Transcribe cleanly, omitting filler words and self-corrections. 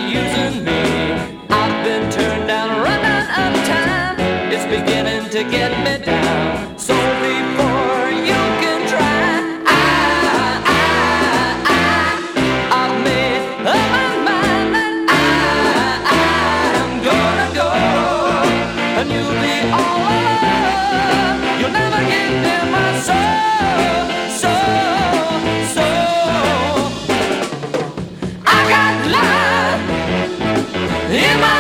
using me. I've been turned down, run out of time. It's beginning to get me down. So before you can try, I've made up my mind that I'm gonna go, and you'll be all alone. You'll never get near my soul, I got love in my